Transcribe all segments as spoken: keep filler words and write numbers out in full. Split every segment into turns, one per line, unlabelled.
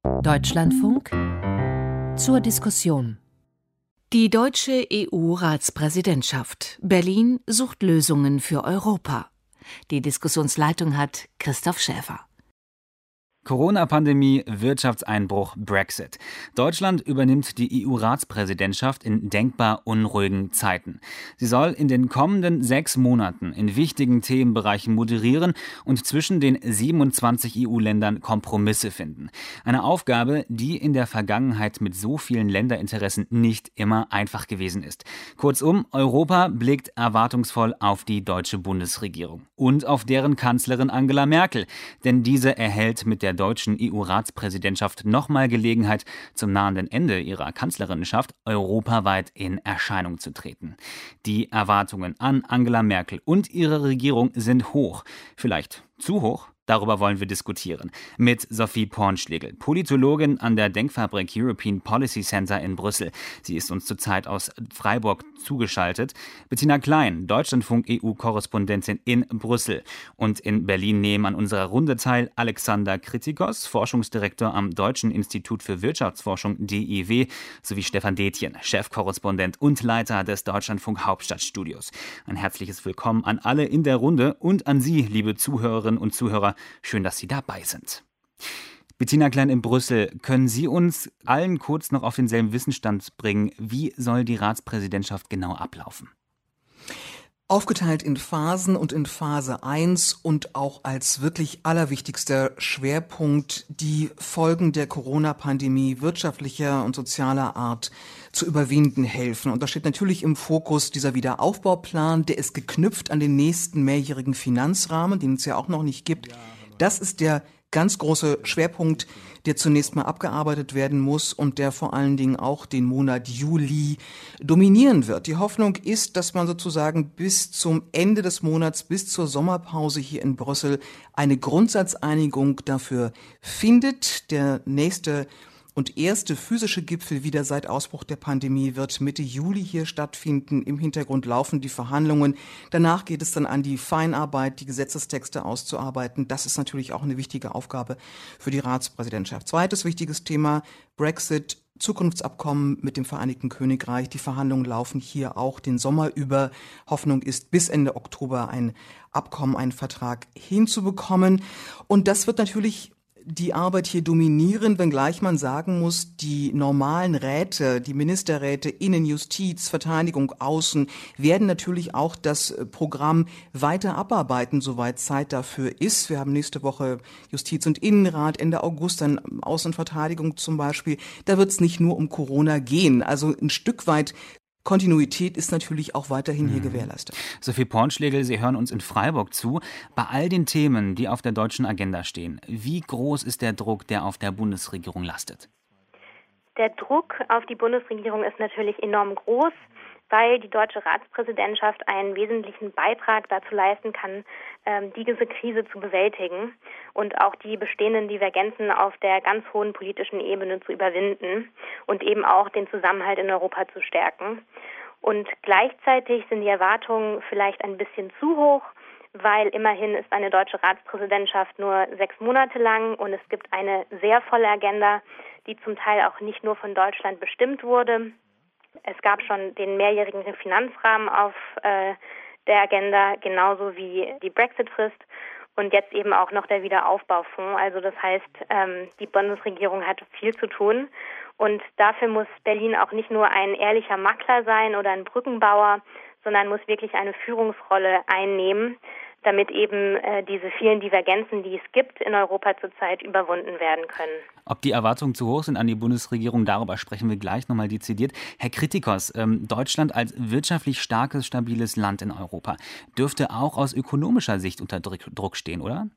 Deutschlandfunk zur Diskussion. Die deutsche E U-Ratspräsidentschaft. Berlin sucht Lösungen für Europa. Die Diskussionsleitung hat Christoph Schäfer.
Corona-Pandemie, Wirtschaftseinbruch, Brexit. Deutschland übernimmt die E U-Ratspräsidentschaft in denkbar unruhigen Zeiten. Sie soll in den kommenden sechs Monaten in wichtigen Themenbereichen moderieren und zwischen den siebenundzwanzig E U-Ländern Kompromisse finden. Eine Aufgabe, die in der Vergangenheit mit so vielen Länderinteressen nicht immer einfach gewesen ist. Kurzum, Europa blickt erwartungsvoll auf die deutsche Bundesregierung und auf deren Kanzlerin Angela Merkel, denn diese erhält mit der deutschen E U-Ratspräsidentschaft nochmal Gelegenheit, zum nahenden Ende ihrer Kanzlerinnenschaft europaweit in Erscheinung zu treten. Die Erwartungen an Angela Merkel und ihre Regierung sind hoch. Vielleicht zu hoch? Darüber wollen wir diskutieren. Mit Sophie Pornschlegel, Politologin an der Denkfabrik European Policy Center in Brüssel. Sie ist uns zurzeit aus Freiburg zugeschaltet. Bettina Klein, Deutschlandfunk-E U-Korrespondentin in Brüssel. Und in Berlin nehmen an unserer Runde teil Alexander Kritikos, Forschungsdirektor am Deutschen Institut für Wirtschaftsforschung D I W, sowie Stefan Detjen, Chefkorrespondent und Leiter des Deutschlandfunk Hauptstadtstudios. Ein herzliches Willkommen an alle in der Runde und an Sie, liebe Zuhörerinnen und Zuhörer. Schön, dass Sie dabei sind. Bettina Klein in Brüssel, können Sie uns allen kurz noch auf denselben Wissensstand bringen? Wie soll die Ratspräsidentschaft genau ablaufen?
Aufgeteilt in Phasen und in Phase eins und auch als wirklich allerwichtigster Schwerpunkt die Folgen der Corona-Pandemie wirtschaftlicher und sozialer Art zu überwinden helfen. Und da steht natürlich im Fokus dieser Wiederaufbauplan, der ist geknüpft an den nächsten mehrjährigen Finanzrahmen, den es ja auch noch nicht gibt. Das ist der ganz große Schwerpunkt, der zunächst mal abgearbeitet werden muss und der vor allen Dingen auch den Monat Juli dominieren wird. Die Hoffnung ist, dass man sozusagen bis zum Ende des Monats, bis zur Sommerpause hier in Brüssel eine Grundsatzeinigung dafür findet. Der nächste und erste physische Gipfel wieder seit Ausbruch der Pandemie wird Mitte Juli hier stattfinden. Im Hintergrund laufen die Verhandlungen. Danach geht es dann an die Feinarbeit, die Gesetzestexte auszuarbeiten. Das ist natürlich auch eine wichtige Aufgabe für die Ratspräsidentschaft. Zweites wichtiges Thema, Brexit. Zukunftsabkommen mit dem Vereinigten Königreich. Die Verhandlungen laufen hier auch den Sommer über. Hoffnung ist, bis Ende Oktober ein Abkommen, einen Vertrag hinzubekommen. Und das wird natürlich die Arbeit hier dominieren, wenngleich man sagen muss, die normalen Räte, die Ministerräte Innen, Justiz, Verteidigung, Außen, werden natürlich auch das Programm weiter abarbeiten, soweit Zeit dafür ist. Wir haben nächste Woche Justiz- und Innenrat, Ende August dann Außen- und Verteidigung zum Beispiel. Da wird es nicht nur um Corona gehen. Also ein Stück weit Kontinuität ist natürlich auch weiterhin hier gewährleistet.
Sophie Pornschlegel, Sie hören uns in Freiburg zu. Bei all den Themen, die auf der deutschen Agenda stehen, wie groß ist der Druck, der auf der Bundesregierung lastet?
Der Druck auf die Bundesregierung ist natürlich enorm groß, weil die deutsche Ratspräsidentschaft einen wesentlichen Beitrag dazu leisten kann, diese Krise zu bewältigen und auch die bestehenden Divergenzen auf der ganz hohen politischen Ebene zu überwinden und eben auch den Zusammenhalt in Europa zu stärken. Und gleichzeitig sind die Erwartungen vielleicht ein bisschen zu hoch, weil immerhin ist eine deutsche Ratspräsidentschaft nur sechs Monate lang und es gibt eine sehr volle Agenda, die zum Teil auch nicht nur von Deutschland bestimmt wurde. Es gab schon den mehrjährigen Finanzrahmen auf äh, der Agenda, genauso wie die Brexit-Frist und jetzt eben auch noch der Wiederaufbaufonds. Also das heißt, ähm, die Bundesregierung hat viel zu tun und dafür muss Berlin auch nicht nur ein ehrlicher Makler sein oder ein Brückenbauer, sondern muss wirklich eine Führungsrolle einnehmen, damit eben äh, diese vielen Divergenzen, die es gibt in Europa zurzeit, überwunden werden können.
Ob die Erwartungen zu hoch sind an die Bundesregierung, darüber sprechen wir gleich nochmal dezidiert. Herr Kritikos, ähm, Deutschland als wirtschaftlich starkes, stabiles Land in Europa dürfte auch aus ökonomischer Sicht unter Druck stehen, oder?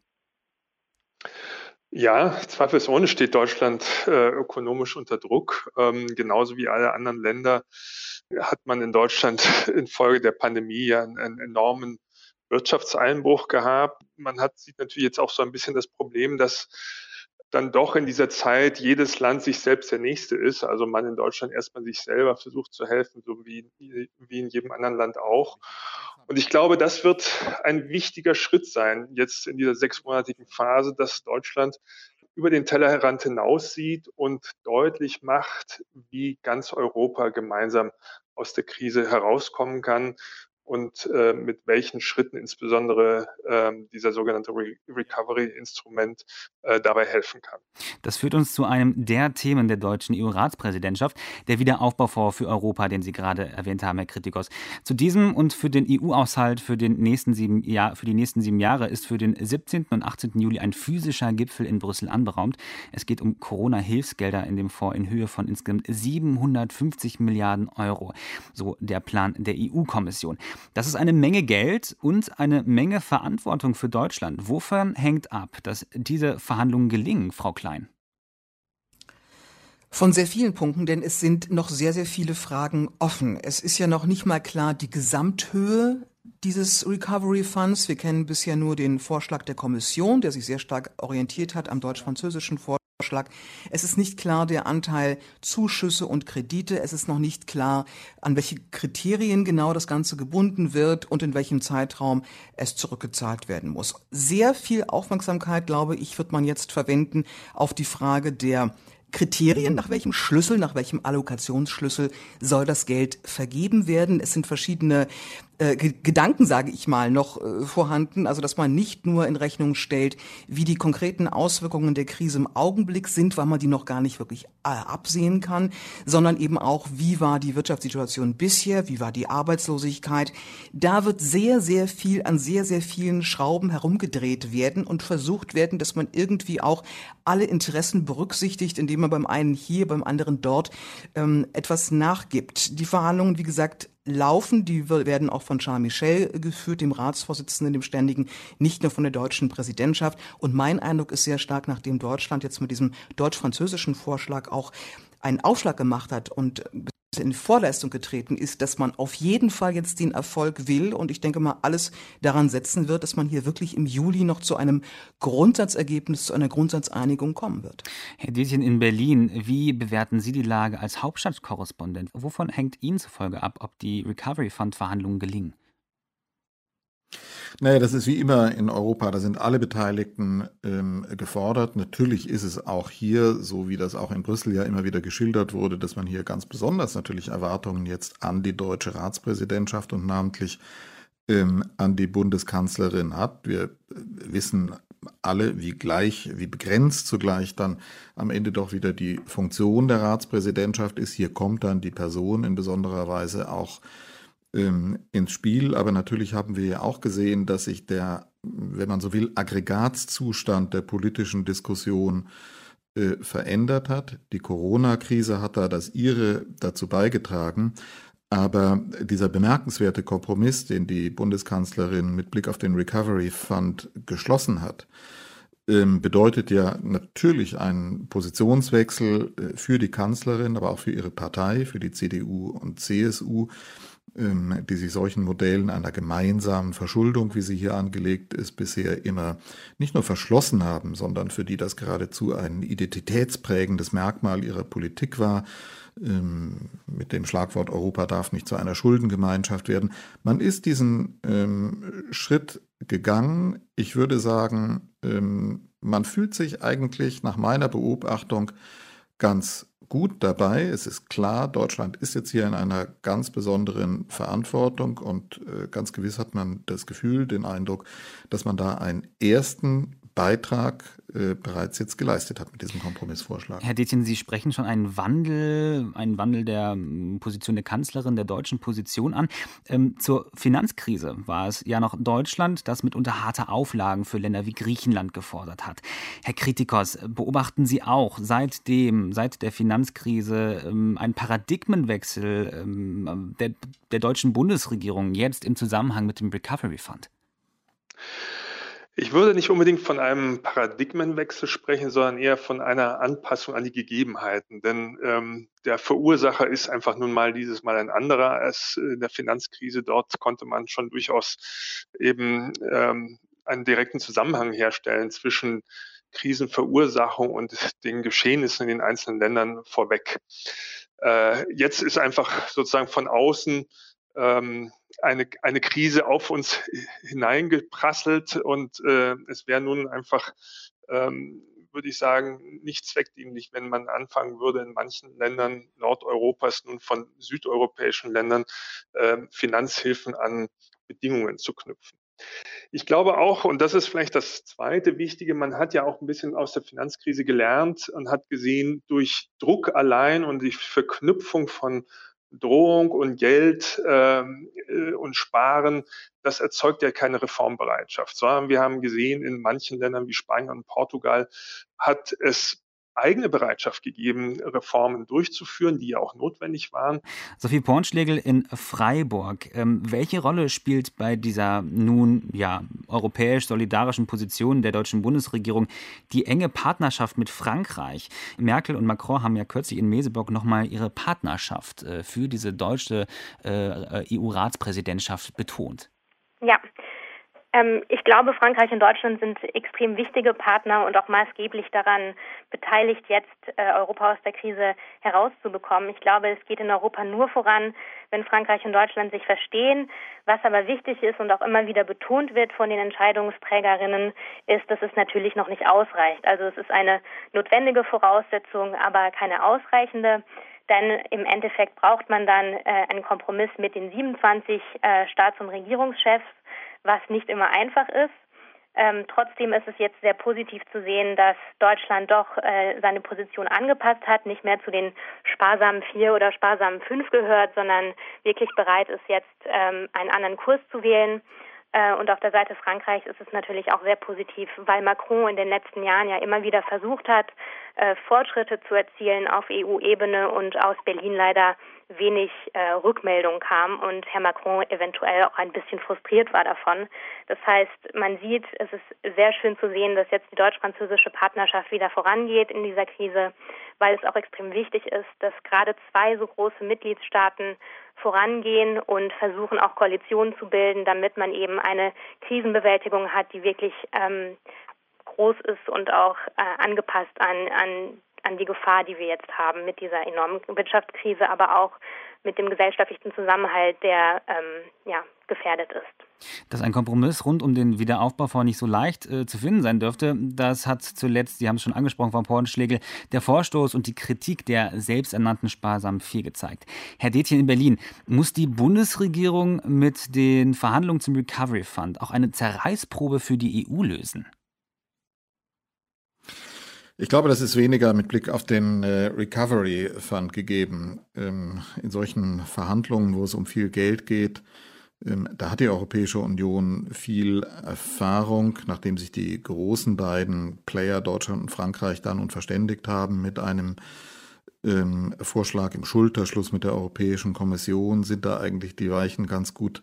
Ja, zweifelsohne steht Deutschland äh, ökonomisch unter Druck. Ähm, genauso wie alle anderen Länder hat man in Deutschland infolge der Pandemie ja einen, einen enormen Wirtschaftseinbruch gehabt. Man hat, sieht natürlich jetzt auch so ein bisschen das Problem, dass dann doch in dieser Zeit jedes Land sich selbst der Nächste ist. Also man in Deutschland erstmal sich selber versucht zu helfen, so wie, wie in jedem anderen Land auch. Und ich glaube, das wird ein wichtiger Schritt sein, jetzt in dieser sechsmonatigen Phase, dass Deutschland über den Tellerrand hinaussieht und deutlich macht, wie ganz Europa gemeinsam aus der Krise herauskommen kann und äh, mit welchen Schritten insbesondere äh, dieser sogenannte Re- Recovery-Instrument äh, dabei helfen kann.
Das führt uns zu einem der Themen der deutschen E U-Ratspräsidentschaft, der Wiederaufbaufonds für Europa, den Sie gerade erwähnt haben, Herr Kritikos. Zu diesem und für den E U-Haushalt für, den nächsten sieben Jahr, für die nächsten sieben Jahre ist für den siebzehnten und achtzehnten Juli ein physischer Gipfel in Brüssel anberaumt. Es geht um Corona-Hilfsgelder in dem Fonds in Höhe von insgesamt siebenhundertfünfzig Milliarden Euro, so der Plan der E U-Kommission. Das ist eine Menge Geld und eine Menge Verantwortung für Deutschland. Wovon hängt ab, dass diese Verhandlungen gelingen, Frau Klein?
Von sehr vielen Punkten, denn es sind noch sehr, sehr viele Fragen offen. Es ist ja noch nicht mal klar die Gesamthöhe dieses Recovery Funds. Wir kennen bisher nur den Vorschlag der Kommission, der sich sehr stark orientiert hat am deutsch-französischen Vorschlag. Es ist nicht klar der Anteil Zuschüsse und Kredite. Es ist noch nicht klar, an welche Kriterien genau das Ganze gebunden wird und in welchem Zeitraum es zurückgezahlt werden muss. Sehr viel Aufmerksamkeit, glaube ich, wird man jetzt verwenden auf die Frage der Kriterien, nach welchem Schlüssel, nach welchem Allokationsschlüssel soll das Geld vergeben werden. Es sind verschiedene äh, G- Gedanken, sage ich mal, noch äh, vorhanden. Also, dass man nicht nur in Rechnung stellt, wie die konkreten Auswirkungen der Krise im Augenblick sind, weil man die noch gar nicht wirklich äh, absehen kann, sondern eben auch, wie war die Wirtschaftssituation bisher, wie war die Arbeitslosigkeit. Da wird sehr, sehr viel an sehr, sehr vielen Schrauben herumgedreht werden und versucht werden, dass man irgendwie auch alle Interessen berücksichtigt, indem man beim einen hier, beim anderen dort ähm, etwas nachgibt. Die Verhandlungen, wie gesagt, laufen. Die werden auch von Charles Michel geführt, dem Ratsvorsitzenden, dem Ständigen, nicht nur von der deutschen Präsidentschaft. Und mein Eindruck ist sehr stark, nachdem Deutschland jetzt mit diesem deutsch-französischen Vorschlag auch einen Aufschlag gemacht hat und in Vorleistung getreten ist, dass man auf jeden Fall jetzt den Erfolg will und ich denke mal alles daran setzen wird, dass man hier wirklich im Juli noch zu einem Grundsatzergebnis, zu einer Grundsatzeinigung kommen wird.
Herr Detjen in Berlin, wie bewerten Sie die Lage als Hauptstadtkorrespondent? Wovon hängt Ihnen zufolge ab, ob die Recovery-Fund-Verhandlungen gelingen?
Naja, das ist wie immer in Europa, da sind alle Beteiligten ähm, gefordert. Natürlich ist es auch hier, so wie das auch in Brüssel ja immer wieder geschildert wurde, dass man hier ganz besonders natürlich Erwartungen jetzt an die deutsche Ratspräsidentschaft und namentlich ähm, an die Bundeskanzlerin hat. Wir äh, wissen alle, wie gleich, wie begrenzt zugleich dann am Ende doch wieder die Funktion der Ratspräsidentschaft ist. Hier kommt dann die Person in besonderer Weise auch ins Spiel, aber natürlich haben wir ja auch gesehen, dass sich der, wenn man so will, Aggregatzustand der politischen Diskussion äh, verändert hat. Die Corona-Krise hat da das ihre dazu beigetragen, aber dieser bemerkenswerte Kompromiss, den die Bundeskanzlerin mit Blick auf den Recovery Fund geschlossen hat, ähm, bedeutet ja natürlich einen Positionswechsel äh, für die Kanzlerin, aber auch für ihre Partei, für die C D U und C S U, die sich solchen Modellen einer gemeinsamen Verschuldung, wie sie hier angelegt ist, bisher immer nicht nur verschlossen haben, sondern für die das geradezu ein identitätsprägendes Merkmal ihrer Politik war. Mit dem Schlagwort Europa darf nicht zu einer Schuldengemeinschaft werden. Man ist diesen ähm, Schritt gegangen. Ich würde sagen, ähm, man fühlt sich eigentlich nach meiner Beobachtung ganz gut dabei. Es ist klar, Deutschland ist jetzt hier in einer ganz besonderen Verantwortung und äh, ganz gewiss hat man das Gefühl, den Eindruck, dass man da einen ersten Beitrag äh, bereits jetzt geleistet hat mit diesem Kompromissvorschlag.
Herr Detjen, Sie sprechen schon einen Wandel, einen Wandel der Position der Kanzlerin, der deutschen Position an. Ähm, zur Finanzkrise war es ja noch Deutschland, das mitunter harte Auflagen für Länder wie Griechenland gefordert hat. Herr Kritikos, beobachten Sie auch seitdem, seit der Finanzkrise ähm, einen Paradigmenwechsel ähm, der, der deutschen Bundesregierung jetzt im Zusammenhang mit dem Recovery Fund?
Ich würde nicht unbedingt von einem Paradigmenwechsel sprechen, sondern eher von einer Anpassung an die Gegebenheiten. Denn ähm, der Verursacher ist einfach nun mal dieses Mal ein anderer als in der Finanzkrise. Dort konnte man schon durchaus eben ähm, einen direkten Zusammenhang herstellen zwischen Krisenverursachung und den Geschehnissen in den einzelnen Ländern vorweg. Äh, jetzt ist einfach sozusagen von außen ähm, eine, eine Krise auf uns hineingeprasselt und äh, es wäre nun einfach ähm, würde ich sagen, nicht zweckdienlich, wenn man anfangen würde, in manchen Ländern Nordeuropas nun von südeuropäischen Ländern äh, Finanzhilfen an Bedingungen zu knüpfen. Ich glaube auch, und das ist vielleicht das zweite Wichtige, man hat ja auch ein bisschen aus der Finanzkrise gelernt und hat gesehen, durch Druck allein und die Verknüpfung von Drohung und Geld ähm, äh, und Sparen, das erzeugt ja keine Reformbereitschaft, sondern wir haben gesehen, in manchen Ländern wie Spanien und Portugal hat es eigene Bereitschaft gegeben, Reformen durchzuführen, die ja auch notwendig waren.
Sophie Pornschlegel in Freiburg. Ähm, welche Rolle spielt bei dieser nun ja europäisch solidarischen Position der deutschen Bundesregierung die enge Partnerschaft mit Frankreich? Merkel und Macron haben ja kürzlich in Meseburg nochmal ihre Partnerschaft äh, für diese deutsche äh, E U-Ratspräsidentschaft betont.
Ja. Ähm, ich glaube, Frankreich und Deutschland sind extrem wichtige Partner und auch maßgeblich daran beteiligt, jetzt äh, Europa aus der Krise herauszubekommen. Ich glaube, es geht in Europa nur voran, wenn Frankreich und Deutschland sich verstehen. Was aber wichtig ist und auch immer wieder betont wird von den Entscheidungsträgerinnen, ist, dass es natürlich noch nicht ausreicht. Also es ist eine notwendige Voraussetzung, aber keine ausreichende. Denn im Endeffekt braucht man dann äh, einen Kompromiss mit den siebenundzwanzig äh, Staats- und Regierungschefs, was nicht immer einfach ist. Ähm, trotzdem ist es jetzt sehr positiv zu sehen, dass Deutschland doch äh, seine Position angepasst hat, nicht mehr zu den sparsamen vier oder sparsamen fünf gehört, sondern wirklich bereit ist, jetzt ähm, einen anderen Kurs zu wählen. Äh, und auf der Seite Frankreichs ist es natürlich auch sehr positiv, weil Macron in den letzten Jahren ja immer wieder versucht hat, äh, Fortschritte zu erzielen auf E U-Ebene und aus Berlin leider wenig äh, Rückmeldung kam und Herr Macron eventuell auch ein bisschen frustriert war davon. Das heißt, man sieht, es ist sehr schön zu sehen, dass jetzt die deutsch-französische Partnerschaft wieder vorangeht in dieser Krise, weil es auch extrem wichtig ist, dass gerade zwei so große Mitgliedstaaten vorangehen und versuchen auch Koalitionen zu bilden, damit man eben eine Krisenbewältigung hat, die wirklich ähm, groß ist und auch äh, angepasst an, an an die Gefahr, die wir jetzt haben mit dieser enormen Wirtschaftskrise, aber auch mit dem gesellschaftlichen Zusammenhalt, der ähm, ja, gefährdet ist.
Dass ein Kompromiss rund um den Wiederaufbaufonds nicht so leicht äh, zu finden sein dürfte, das hat zuletzt, Sie haben es schon angesprochen, Frau Pornschlegel, der Vorstoß und die Kritik der selbsternannten sparsamen Vier gezeigt. Herr Detjen in Berlin, muss die Bundesregierung mit den Verhandlungen zum Recovery Fund auch eine Zerreißprobe für die E U lösen?
Ich glaube, das ist weniger mit Blick auf den äh, Recovery Fund gegeben. Ähm, in solchen Verhandlungen, wo es um viel Geld geht, ähm, da hat die Europäische Union viel Erfahrung, nachdem sich die großen beiden Player, Deutschland und Frankreich, dann und verständigt haben mit einem ähm, Vorschlag im Schulterschluss mit der Europäischen Kommission, sind da eigentlich die Weichen ganz gut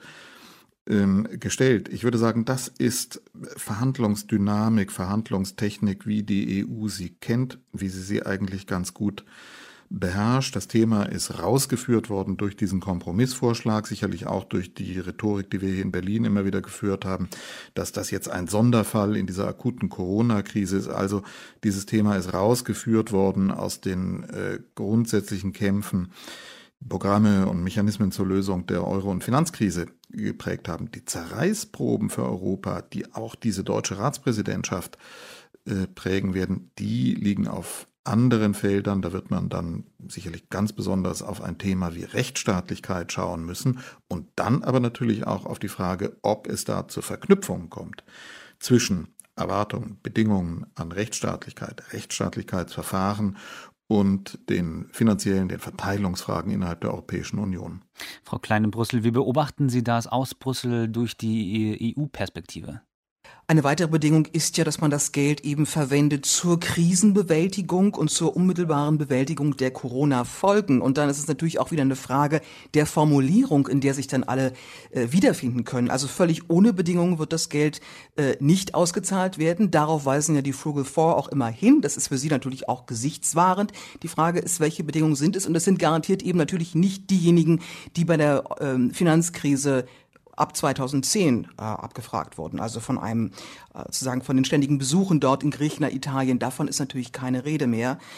gestellt. Ich würde sagen, das ist Verhandlungsdynamik, Verhandlungstechnik, wie die E U sie kennt, wie sie sie eigentlich ganz gut beherrscht. Das Thema ist rausgeführt worden durch diesen Kompromissvorschlag, sicherlich auch durch die Rhetorik, die wir hier in Berlin immer wieder geführt haben, dass das jetzt ein Sonderfall in dieser akuten Corona-Krise ist. Also dieses Thema ist rausgeführt worden aus den äh, grundsätzlichen Kämpfen, Programme und Mechanismen zur Lösung der Euro- und Finanzkrise geprägt haben. Die Zerreißproben für Europa, die auch diese deutsche Ratspräsidentschaft äh, prägen werden, die liegen auf anderen Feldern. Da wird man dann sicherlich ganz besonders auf ein Thema wie Rechtsstaatlichkeit schauen müssen und dann aber natürlich auch auf die Frage, ob es da zur Verknüpfung kommt zwischen Erwartungen, Bedingungen an Rechtsstaatlichkeit, Rechtsstaatlichkeitsverfahren und den finanziellen, den Verteilungsfragen innerhalb der Europäischen Union.
Frau Klein in Brüssel, wie beobachten Sie das aus Brüssel durch die E U-Perspektive?
Eine weitere Bedingung ist ja, dass man das Geld eben verwendet zur Krisenbewältigung und zur unmittelbaren Bewältigung der Corona-Folgen. Und dann ist es natürlich auch wieder eine Frage der Formulierung, in der sich dann alle äh, wiederfinden können. Also völlig ohne Bedingungen wird das Geld äh, nicht ausgezahlt werden. Darauf weisen ja die Frugal Four auch immer hin. Das ist für sie natürlich auch gesichtswahrend. Die Frage ist, welche Bedingungen sind es? Und es sind garantiert eben natürlich nicht diejenigen, die bei der ähm, Finanzkrise ab zweitausendzehn äh, abgefragt wurden, also von einem, äh, sozusagen von den ständigen Besuchen dort in Griechenland, Italien, davon ist natürlich keine Rede mehr.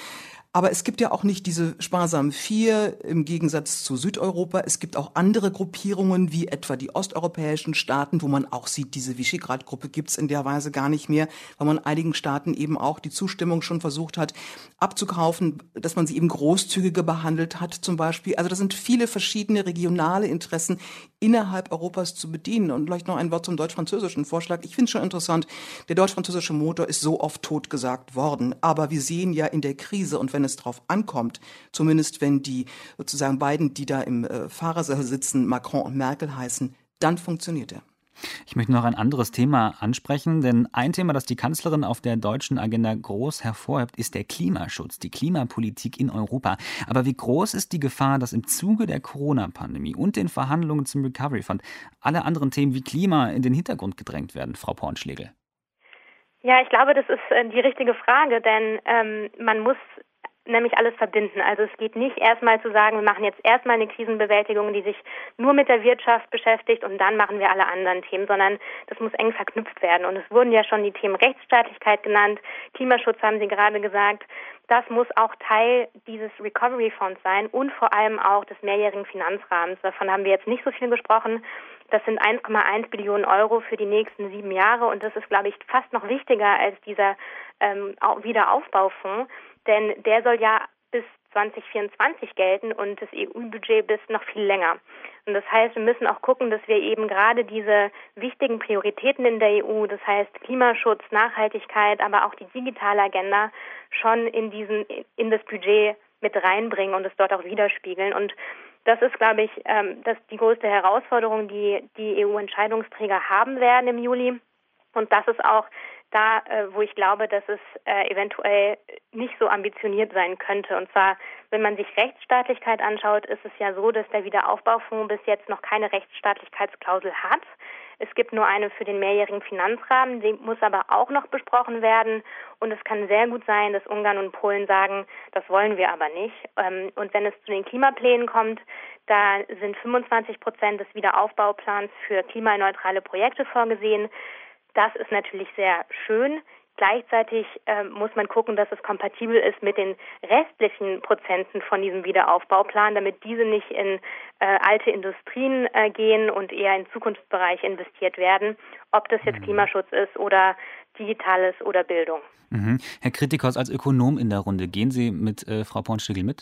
Aber es gibt ja auch nicht diese sparsamen vier im Gegensatz zu Südeuropa. Es gibt auch andere Gruppierungen, wie etwa die osteuropäischen Staaten, wo man auch sieht, diese Visegrad-Gruppe gibt's in der Weise gar nicht mehr, weil man einigen Staaten eben auch die Zustimmung schon versucht hat abzukaufen, dass man sie eben großzügiger behandelt hat zum Beispiel. Also das sind viele verschiedene regionale Interessen innerhalb Europas zu bedienen. Und vielleicht noch ein Wort zum deutsch-französischen Vorschlag. Ich finde es schon interessant, der deutsch-französische Motor ist so oft totgesagt worden. Aber wir sehen ja in der Krise und wenn es drauf ankommt, zumindest wenn die sozusagen beiden, die da im äh, Fahrersessel sitzen, Macron und Merkel heißen, dann funktioniert er.
Ich möchte noch ein anderes Thema ansprechen, denn ein Thema, das die Kanzlerin auf der deutschen Agenda groß hervorhebt, ist der Klimaschutz, die Klimapolitik in Europa. Aber wie groß ist die Gefahr, dass im Zuge der Corona-Pandemie und den Verhandlungen zum Recovery Fund alle anderen Themen wie Klima in den Hintergrund gedrängt werden, Frau Pornschlegel?
Ja, ich glaube, das ist äh, die richtige Frage, denn ähm, man muss nämlich alles verbinden. Also es geht nicht erstmal zu sagen, wir machen jetzt erstmal eine Krisenbewältigung, die sich nur mit der Wirtschaft beschäftigt und dann machen wir alle anderen Themen, sondern das muss eng verknüpft werden. Und es wurden ja schon die Themen Rechtsstaatlichkeit genannt, Klimaschutz haben Sie gerade gesagt. Das muss auch Teil dieses Recovery Fonds sein und vor allem auch des mehrjährigen Finanzrahmens. Davon haben wir jetzt nicht so viel gesprochen. Das sind eins Komma eins Billionen Euro für die nächsten sieben Jahre und das ist, glaube ich, fast noch wichtiger als dieser ähm, Wiederaufbaufonds. Denn der soll ja bis zwanzig vierundzwanzig gelten und das E U-Budget bis noch viel länger. Und das heißt, wir müssen auch gucken, dass wir eben gerade diese wichtigen Prioritäten in der E U, das heißt Klimaschutz, Nachhaltigkeit, aber auch die digitale Agenda schon in diesen in das Budget mit reinbringen und es dort auch widerspiegeln. Und das ist, glaube ich, das die größte Herausforderung, die die E U-Entscheidungsträger haben werden im Juli. Und das ist auch da, wo ich glaube, dass es äh, eventuell nicht so ambitioniert sein könnte. Und zwar, wenn man sich Rechtsstaatlichkeit anschaut, ist es ja so, dass der Wiederaufbaufonds bis jetzt noch keine Rechtsstaatlichkeitsklausel hat. Es gibt nur eine für den mehrjährigen Finanzrahmen, die muss aber auch noch besprochen werden. Und es kann sehr gut sein, dass Ungarn und Polen sagen, das wollen wir aber nicht. Ähm, und wenn es zu den Klimaplänen kommt, da sind fünfundzwanzig Prozent des Wiederaufbauplans für klimaneutrale Projekte vorgesehen. Das ist natürlich sehr schön. Gleichzeitig äh, muss man gucken, dass es kompatibel ist mit den restlichen Prozenten von diesem Wiederaufbauplan, damit diese nicht in äh, alte Industrien äh, gehen und eher in Zukunftsbereiche investiert werden, ob das jetzt Klimaschutz ist oder Digitales oder Bildung.
Mhm. Herr Kritikos, als Ökonom in der Runde, gehen Sie mit äh, Frau Pornschlegel mit?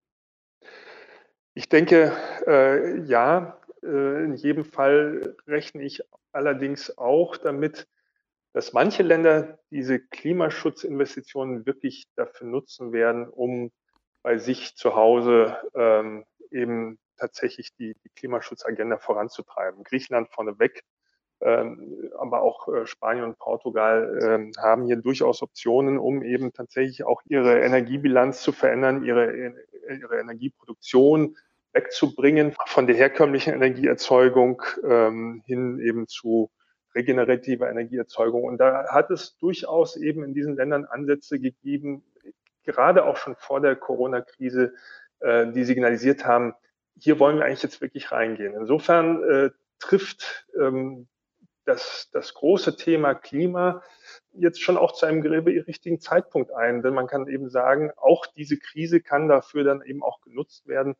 Ich denke, äh, ja. Äh, in jedem Fall rechne ich allerdings auch damit, dass manche Länder diese Klimaschutzinvestitionen wirklich dafür nutzen werden, um bei sich zu Hause ähm, eben tatsächlich die, die Klimaschutzagenda voranzutreiben. Griechenland vorneweg, ähm, aber auch äh, Spanien und Portugal ähm, haben hier durchaus Optionen, um eben tatsächlich auch ihre Energiebilanz zu verändern, ihre, ihre Energieproduktion wegzubringen von der herkömmlichen Energieerzeugung ähm, hin eben zu regenerativer Energieerzeugung. Und da hat es durchaus eben in diesen Ländern Ansätze gegeben, gerade auch schon vor der Corona-Krise, äh, die signalisiert haben, hier wollen wir eigentlich jetzt wirklich reingehen. Insofern äh, trifft ähm, das, das große Thema Klima jetzt schon auch zu einem richtigen Zeitpunkt ein. Denn man kann eben sagen, auch diese Krise kann dafür dann eben auch genutzt werden,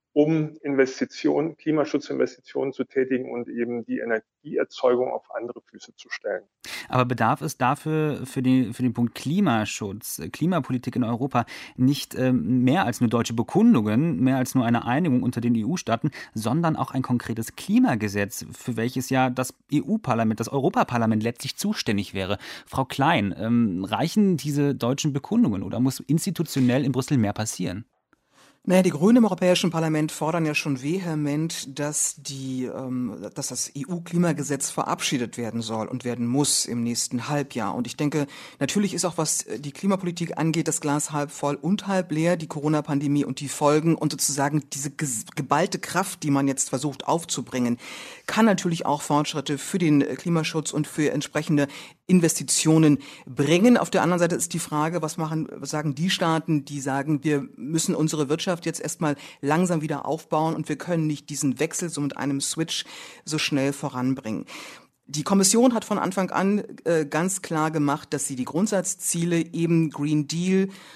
um Investitionen, Klimaschutzinvestitionen zu tätigen und eben die Energieerzeugung auf andere Füße zu stellen.
Aber bedarf es dafür für den, für den Punkt Klimaschutz, Klimapolitik in Europa nicht ähm, mehr als nur deutsche Bekundungen, mehr als nur eine Einigung unter den E U-Staaten, sondern auch ein konkretes Klimagesetz, für welches ja das E U-Parlament, das Europaparlament letztlich zuständig wäre? Frau Klein, ähm, reichen diese deutschen Bekundungen oder muss institutionell in Brüssel mehr passieren?
Naja, die Grünen im Europäischen Parlament fordern ja schon vehement, dass die, ähm, dass das E U-Klimagesetz verabschiedet werden soll und werden muss im nächsten Halbjahr. Und ich denke, natürlich ist auch, was die Klimapolitik angeht, das Glas halb voll und halb leer, die Corona-Pandemie und die Folgen und sozusagen diese geballte Kraft, die man jetzt versucht aufzubringen, kann natürlich auch Fortschritte für den Klimaschutz und für entsprechende Investitionen bringen. Auf der anderen Seite ist die Frage, was machen, was sagen die Staaten, die sagen, wir müssen unsere Wirtschaft jetzt erstmal langsam wieder aufbauen und wir können nicht diesen Wechsel so mit einem Switch so schnell voranbringen. Die Kommission hat von Anfang an äh, ganz klar gemacht, dass sie die Grundsatzziele eben Green Deal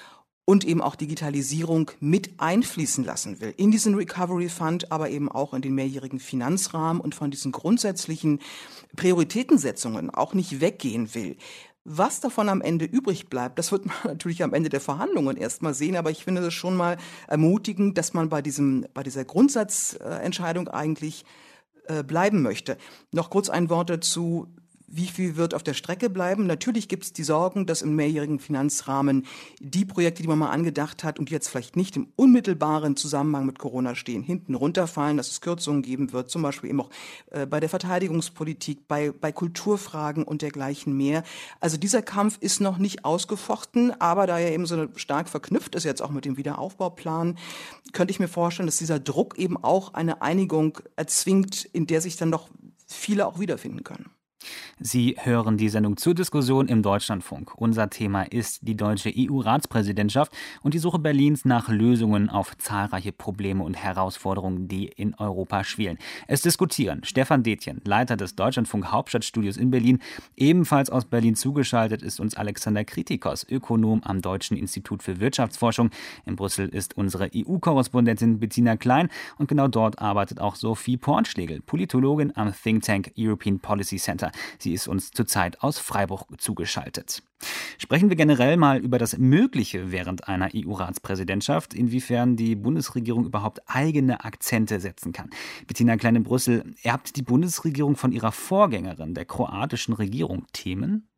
und eben auch Digitalisierung mit einfließen lassen will. In diesen Recovery Fund, aber eben auch in den mehrjährigen Finanzrahmen und von diesen grundsätzlichen Prioritätensetzungen auch nicht weggehen will. Was davon am Ende übrig bleibt, das wird man natürlich am Ende der Verhandlungen erst mal sehen, aber ich finde es schon mal ermutigend, dass man bei diesem, bei dieser Grundsatzentscheidung eigentlich äh, bleiben möchte. Noch kurz ein Wort dazu. Wie viel wird auf der Strecke bleiben? Natürlich gibt es die Sorgen, dass im mehrjährigen Finanzrahmen die Projekte, die man mal angedacht hat und die jetzt vielleicht nicht im unmittelbaren Zusammenhang mit Corona stehen, hinten runterfallen, dass es Kürzungen geben wird, zum Beispiel eben auch äh, bei der Verteidigungspolitik, bei, bei Kulturfragen und dergleichen mehr. Also dieser Kampf ist noch nicht ausgefochten, aber da er eben so stark verknüpft ist jetzt auch mit dem Wiederaufbauplan, könnte ich mir vorstellen, dass dieser Druck eben auch eine Einigung erzwingt, in der sich dann noch viele auch wiederfinden können.
Sie hören die Sendung zur Diskussion im Deutschlandfunk. Unser Thema ist die deutsche E U-Ratspräsidentschaft und die Suche Berlins nach Lösungen auf zahlreiche Probleme und Herausforderungen, die in Europa schwelen. Es diskutieren Stefan Detjen, Leiter des Deutschlandfunk Hauptstadtstudios in Berlin. Ebenfalls aus Berlin zugeschaltet ist uns Alexander Kritikos, Ökonom am Deutschen Institut für Wirtschaftsforschung. In Brüssel ist unsere E U-Korrespondentin Bettina Klein und genau dort arbeitet auch Sophie Pornschlegel, Politologin am Think Tank European Policy Center. Sie ist uns zurzeit aus Freiburg zugeschaltet. Sprechen wir generell mal über das Mögliche während einer E U-Ratspräsidentschaft, inwiefern die Bundesregierung überhaupt eigene Akzente setzen kann. Bettina Klein in Brüssel, erbt die Bundesregierung von ihrer Vorgängerin, der kroatischen Regierung, Themen?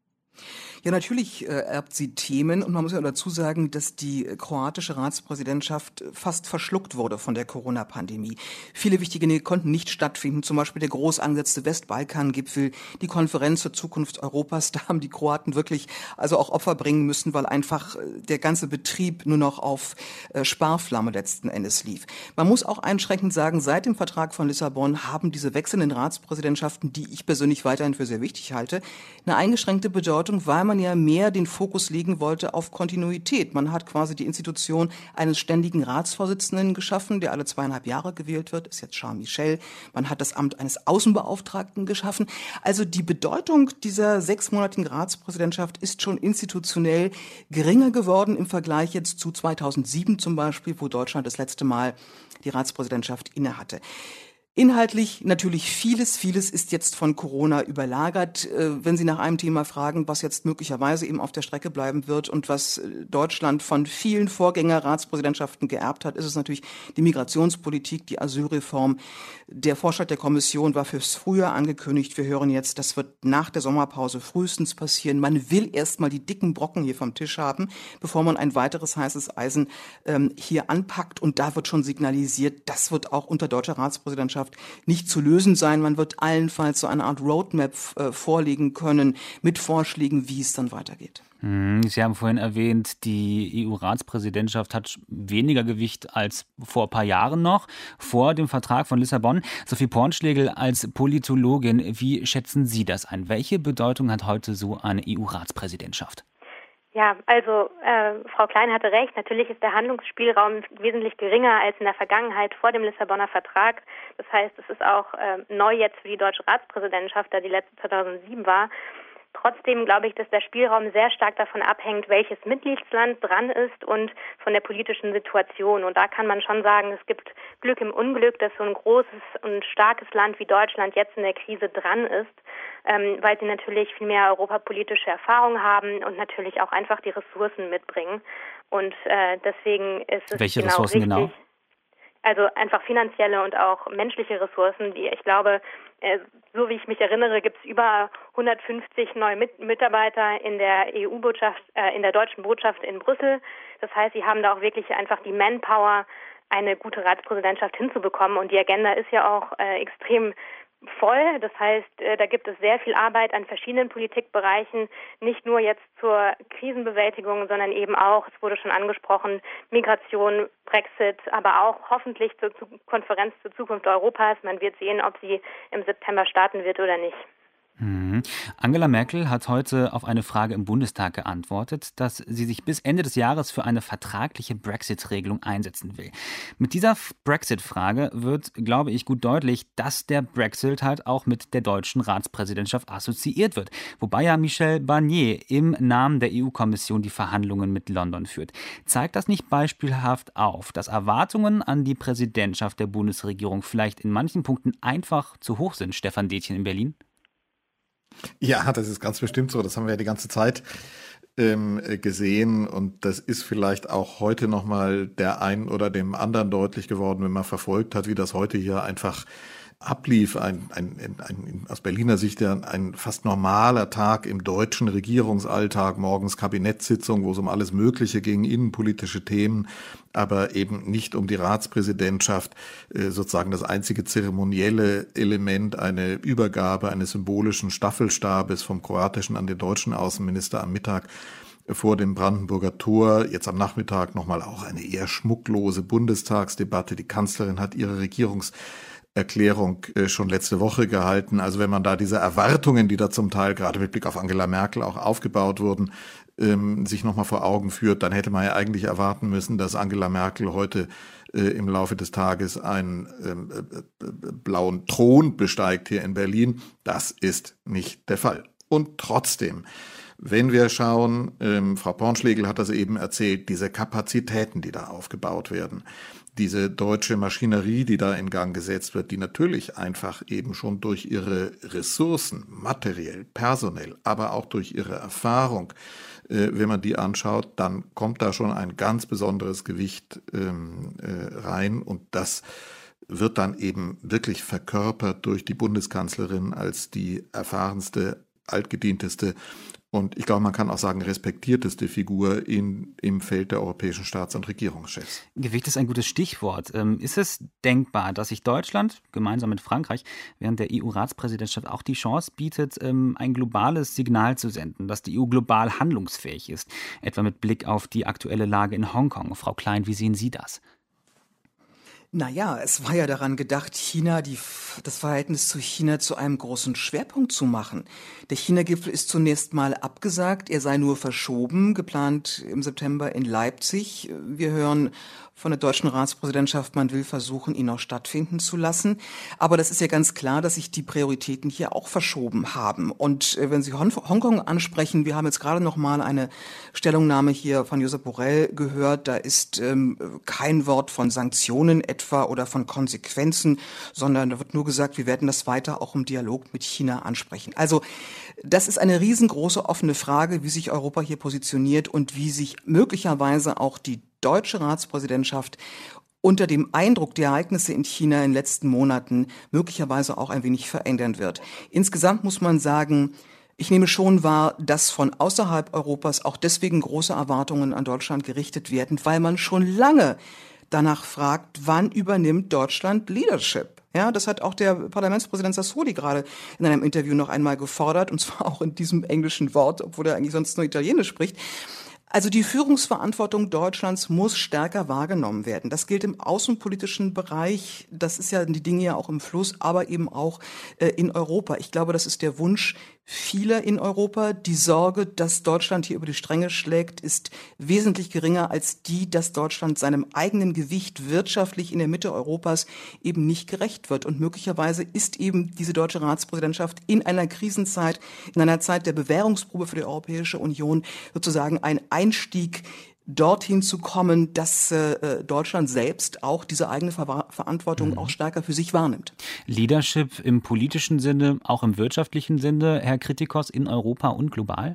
Ja, natürlich äh, erbt sie Themen und man muss ja dazu sagen, dass die kroatische Ratspräsidentschaft fast verschluckt wurde von der Corona-Pandemie. Viele wichtige Dinge konnten nicht stattfinden, zum Beispiel der groß angesetzte Westbalkan-Gipfel, die Konferenz zur Zukunft Europas. Da haben die Kroaten wirklich also auch Opfer bringen müssen, weil einfach der ganze Betrieb nur noch auf äh, Sparflamme letzten Endes lief. Man muss auch einschränkend sagen, seit dem Vertrag von Lissabon haben diese wechselnden Ratspräsidentschaften, die ich persönlich weiterhin für sehr wichtig halte, eine eingeschränkte Bedeutung, weil man ja mehr den Fokus legen wollte auf Kontinuität. Man hat quasi die Institution eines ständigen Ratsvorsitzenden geschaffen, der alle zweieinhalb Jahre gewählt wird, ist jetzt Charles Michel. Man hat das Amt eines Außenbeauftragten geschaffen. Also die Bedeutung dieser sechsmonatigen Ratspräsidentschaft ist schon institutionell geringer geworden im Vergleich jetzt zu zweitausendsieben zum Beispiel, wo Deutschland das letzte Mal die Ratspräsidentschaft innehatte. Inhaltlich natürlich vieles, vieles ist jetzt von Corona überlagert. Wenn Sie nach einem Thema fragen, was jetzt möglicherweise eben auf der Strecke bleiben wird und was Deutschland von vielen Vorgänger-Ratspräsidentschaften geerbt hat, ist es natürlich die Migrationspolitik, die Asylreform. Der Vorschlag der Kommission war fürs Frühjahr angekündigt. Wir hören jetzt, das wird nach der Sommerpause frühestens passieren. Man will erst mal die dicken Brocken hier vom Tisch haben, bevor man ein weiteres heißes Eisen ähm, hier anpackt. Und da wird schon signalisiert, das wird auch unter deutscher Ratspräsidentschaft nicht zu lösen sein. Man wird allenfalls so eine Art Roadmap äh, vorlegen können mit Vorschlägen, wie es dann weitergeht.
Sie haben vorhin erwähnt, die E U-Ratspräsidentschaft hat weniger Gewicht als vor ein paar Jahren noch, vor dem Vertrag von Lissabon. Sophie Pornschlegel als Politologin, wie schätzen Sie das ein? Welche Bedeutung hat heute so eine E U-Ratspräsidentschaft?
Ja, also äh, Frau Klein hatte recht. Natürlich ist der Handlungsspielraum wesentlich geringer als in der Vergangenheit vor dem Lissabonner Vertrag. Das heißt, es ist auch äh, neu jetzt für die deutsche Ratspräsidentschaft, da die letzte zweitausendsieben war. Trotzdem glaube ich, dass der Spielraum sehr stark davon abhängt, welches Mitgliedsland dran ist und von der politischen Situation. Und da kann man schon sagen, es gibt Glück im Unglück, dass so ein großes und starkes Land wie Deutschland jetzt in der Krise dran ist, ähm, weil sie natürlich viel mehr europapolitische Erfahrung haben und natürlich auch einfach die Ressourcen mitbringen. Und äh, deswegen ist es
Welche
genau
Ressourcen
richtig.
genau?
Also einfach finanzielle und auch menschliche Ressourcen, die ich glaube, so wie ich mich erinnere, gibt es über hundertfünfzig neue Mitarbeiter in der E U-Botschaft, äh, in der deutschen Botschaft in Brüssel. Das heißt, sie haben da auch wirklich einfach die Manpower, eine gute Ratspräsidentschaft hinzubekommen. Und die Agenda ist ja auch äh, extrem voll. Das heißt, äh, da gibt es sehr viel Arbeit an verschiedenen Politikbereichen, nicht nur jetzt zur Krisenbewältigung, sondern eben auch, es wurde schon angesprochen, Migration, Brexit, aber auch hoffentlich zur Konferenz zur Zukunft Europas. Man wird sehen, ob sie im September starten wird oder nicht.
Mhm. Angela Merkel hat heute auf eine Frage im Bundestag geantwortet, dass sie sich bis Ende des Jahres für eine vertragliche Brexit-Regelung einsetzen will. Mit dieser F- Brexit-Frage wird, glaube ich, gut deutlich, dass der Brexit halt auch mit der deutschen Ratspräsidentschaft assoziiert wird. Wobei ja Michel Barnier im Namen der E U-Kommission die Verhandlungen mit London führt. Zeigt das nicht beispielhaft auf, dass Erwartungen an die Präsidentschaft der Bundesregierung vielleicht in manchen Punkten einfach zu hoch sind, Stefan Detjen in Berlin?
Ja, das ist ganz bestimmt so. Das haben wir ja die ganze Zeit ähm, gesehen. Und das ist vielleicht auch heute nochmal der einen oder dem anderen deutlich geworden, wenn man verfolgt hat, wie das heute hier einfach ablief. Ein, ein, ein, ein aus Berliner Sicht ja ein fast normaler Tag im deutschen Regierungsalltag, morgens Kabinettssitzung, wo es um alles Mögliche ging, innenpolitische Themen, aber eben nicht um die Ratspräsidentschaft, sozusagen das einzige zeremonielle Element, eine Übergabe eines symbolischen Staffelstabes vom kroatischen an den deutschen Außenminister am Mittag vor dem Brandenburger Tor. Jetzt am Nachmittag nochmal auch eine eher schmucklose Bundestagsdebatte. Die Kanzlerin hat ihre Regierungs Erklärung schon letzte Woche gehalten. Also wenn man da diese Erwartungen, die da zum Teil gerade mit Blick auf Angela Merkel auch aufgebaut wurden, ähm, sich nochmal vor Augen führt, dann hätte man ja eigentlich erwarten müssen, dass Angela Merkel heute äh, im Laufe des Tages einen ähm, äh, blauen Thron besteigt hier in Berlin. Das ist nicht der Fall. Und trotzdem, wenn wir schauen, ähm, Frau Pornschlegel hat das eben erzählt, diese Kapazitäten, die da aufgebaut werden, diese deutsche Maschinerie, die da in Gang gesetzt wird, die natürlich einfach eben schon durch ihre Ressourcen, materiell, personell, aber auch durch ihre Erfahrung, äh, wenn man die anschaut, dann kommt da schon ein ganz besonderes Gewicht ähm, äh, rein und das wird dann eben wirklich verkörpert durch die Bundeskanzlerin als die erfahrenste, altgedienteste und ich glaube, man kann auch sagen, respektierteste Figur in, im Feld der europäischen Staats- und Regierungschefs.
Gewicht ist ein gutes Stichwort. Ist es denkbar, dass sich Deutschland gemeinsam mit Frankreich während der E U-Ratspräsidentschaft auch die Chance bietet, ein globales Signal zu senden, dass die E U global handlungsfähig ist, etwa mit Blick auf die aktuelle Lage in Hongkong? Frau Klein, wie sehen Sie das?
Naja, es war ja daran gedacht, China, die, das Verhältnis zu China zu einem großen Schwerpunkt zu machen. Der China-Gipfel ist zunächst mal abgesagt, er sei nur verschoben, geplant im September in Leipzig. Wir hören von der deutschen Ratspräsidentschaft, man will versuchen, ihn noch stattfinden zu lassen. Aber das ist ja ganz klar, dass sich die Prioritäten hier auch verschoben haben. Und äh, wenn Sie Hon- Hongkong ansprechen, wir haben jetzt gerade noch mal eine Stellungnahme hier von Josep Borrell gehört, da ist ähm, kein Wort von Sanktionen etwa oder von Konsequenzen, sondern da wird nur gesagt, wir werden das weiter auch im Dialog mit China ansprechen. Also das ist eine riesengroße offene Frage, wie sich Europa hier positioniert und wie sich möglicherweise auch die deutsche Ratspräsidentschaft unter dem Eindruck der Ereignisse in China in den letzten Monaten möglicherweise auch ein wenig verändern wird. Insgesamt muss man sagen, ich nehme schon wahr, dass von außerhalb Europas auch deswegen große Erwartungen an Deutschland gerichtet werden, weil man schon lange danach fragt, wann übernimmt Deutschland Leadership? Ja, das hat auch der Parlamentspräsident Sassoli gerade in einem Interview noch einmal gefordert, und zwar auch in diesem englischen Wort, obwohl er eigentlich sonst nur Italienisch spricht. Also die Führungsverantwortung Deutschlands muss stärker wahrgenommen werden. Das gilt im außenpolitischen Bereich, das ist ja die Dinge ja auch im Fluss, aber eben auch äh, in Europa. Ich glaube, das ist der Wunsch vieler in Europa. Die Sorge, dass Deutschland hier über die Stränge schlägt, ist wesentlich geringer als die, dass Deutschland seinem eigenen Gewicht wirtschaftlich in der Mitte Europas eben nicht gerecht wird. Und möglicherweise ist eben diese deutsche Ratspräsidentschaft in einer Krisenzeit, in einer Zeit der Bewährungsprobe für die Europäische Union sozusagen ein Einstieg dorthin zu kommen, dass äh, Deutschland selbst auch diese eigene Ver- Verantwortung mhm. auch stärker für sich wahrnimmt.
Leadership im politischen Sinne, auch im wirtschaftlichen Sinne, Herr Kritikos, in Europa und global?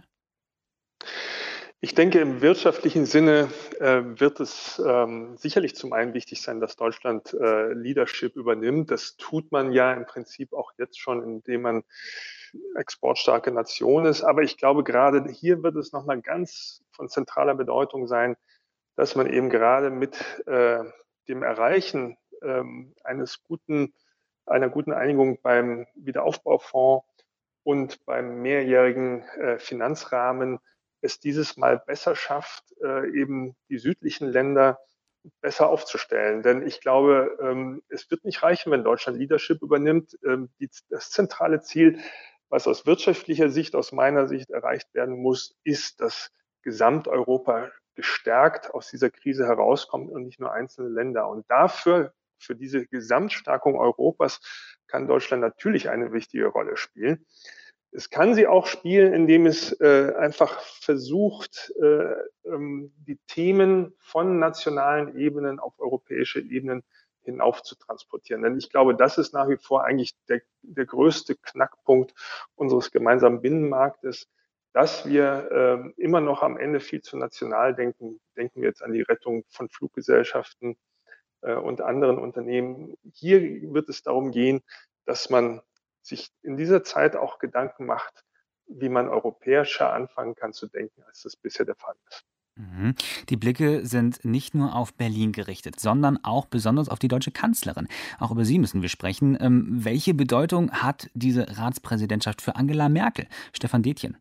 Ich denke, im wirtschaftlichen Sinne äh, wird es ähm, sicherlich zum einen wichtig sein, dass Deutschland äh, Leadership übernimmt. Das tut man ja im Prinzip auch jetzt schon, indem man exportstarke Nation ist. Aber ich glaube, gerade hier wird es nochmal ganz von zentraler Bedeutung sein, dass man eben gerade mit äh, dem Erreichen äh, eines guten, einer guten Einigung beim Wiederaufbaufonds und beim mehrjährigen äh, Finanzrahmen es dieses Mal besser schafft, äh, eben die südlichen Länder besser aufzustellen. Denn ich glaube, ähm, es wird nicht reichen, wenn Deutschland Leadership übernimmt. Ähm, die, das zentrale Ziel, Was aus wirtschaftlicher Sicht, aus meiner Sicht erreicht werden muss, ist, dass Gesamteuropa gestärkt aus dieser Krise herauskommt und nicht nur einzelne Länder. Und dafür, für diese Gesamtstärkung Europas, kann Deutschland natürlich eine wichtige Rolle spielen. Es kann sie auch spielen, indem es äh, einfach versucht, äh, ähm, die Themen von nationalen Ebenen auf europäische Ebenen hinauf zu transportieren. Denn ich glaube, das ist nach wie vor eigentlich der, der größte Knackpunkt unseres gemeinsamen Binnenmarktes, dass wir äh, immer noch am Ende viel zu national denken. Denken wir jetzt an die Rettung von Fluggesellschaften äh, und anderen Unternehmen. Hier wird es darum gehen, dass man sich in dieser Zeit auch Gedanken macht, wie man europäischer anfangen kann zu denken, als das bisher der Fall ist.
Mhm. Die Blicke sind nicht nur auf Berlin gerichtet, sondern auch besonders auf die deutsche Kanzlerin. Auch über sie müssen wir sprechen. Ähm, welche Bedeutung hat diese Ratspräsidentschaft für Angela Merkel? Stefan Detjen.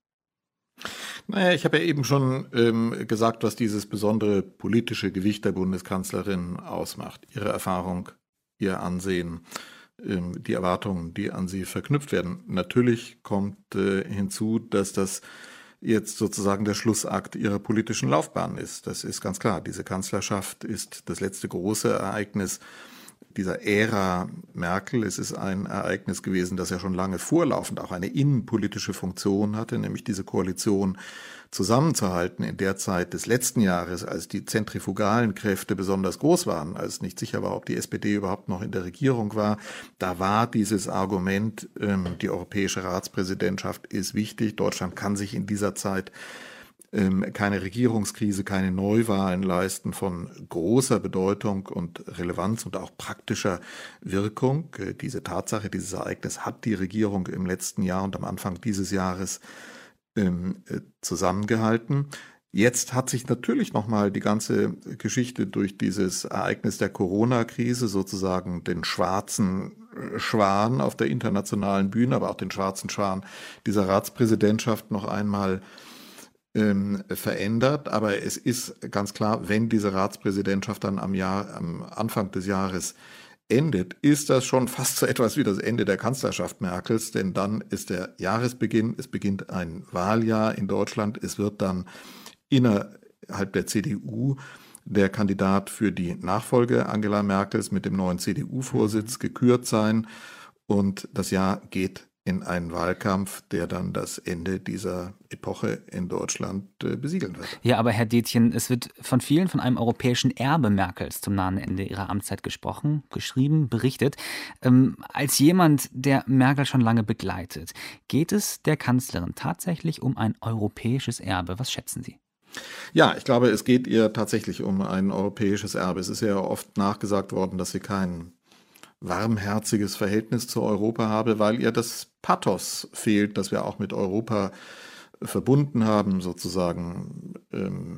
Naja, ich habe ja eben schon ähm, gesagt, was dieses besondere politische Gewicht der Bundeskanzlerin ausmacht. Ihre Erfahrung, ihr Ansehen, ähm, die Erwartungen, die an sie verknüpft werden. Natürlich kommt äh, hinzu, dass das jetzt sozusagen der Schlussakt ihrer politischen Laufbahn ist. Das ist ganz klar. Diese Kanzlerschaft ist das letzte große Ereignis dieser Ära Merkel. Es ist ein Ereignis gewesen, das ja schon lange vorlaufend auch eine innenpolitische Funktion hatte, nämlich diese Koalition zusammenzuhalten in der Zeit des letzten Jahres, als die zentrifugalen Kräfte besonders groß waren, als nicht sicher war, ob die S P D überhaupt noch in der Regierung war. Da war dieses Argument, ähm, die europäische Ratspräsidentschaft ist wichtig. Deutschland kann sich in dieser Zeit keine Regierungskrise, keine Neuwahlen leisten von großer Bedeutung und Relevanz und auch praktischer Wirkung. Diese Tatsache, dieses Ereignis hat die Regierung im letzten Jahr und am Anfang dieses Jahres ähm, zusammengehalten. Jetzt hat sich natürlich nochmal die ganze Geschichte durch dieses Ereignis der Corona-Krise, sozusagen den schwarzen Schwan auf der internationalen Bühne, aber auch den schwarzen Schwan dieser Ratspräsidentschaft noch einmal Ähm, verändert, aber es ist ganz klar, wenn diese Ratspräsidentschaft dann am Jahr, am Anfang des Jahres endet, ist das schon fast so etwas wie das Ende der Kanzlerschaft Merkels, denn dann ist der Jahresbeginn, es beginnt ein Wahljahr in Deutschland, es wird dann innerhalb der C D U der Kandidat für die Nachfolge Angela Merkels mit dem neuen C D U-Vorsitz gekürt sein und das Jahr geht in einen Wahlkampf, der dann das Ende dieser Epoche in Deutschland äh, besiegeln wird.
Ja, aber Herr Detjen, es wird von vielen von einem europäischen Erbe Merkels zum nahen Ende ihrer Amtszeit gesprochen, geschrieben, berichtet. Ähm, als jemand, der Merkel schon lange begleitet, geht es der Kanzlerin tatsächlich um ein europäisches Erbe? Was schätzen Sie?
Ja, ich glaube, es geht ihr tatsächlich um ein europäisches Erbe. Es ist ja oft nachgesagt worden, dass sie kein warmherziges Verhältnis zu Europa habe, weil ihr das Pathos fehlt, das wir auch mit Europa verbunden haben, sozusagen ähm,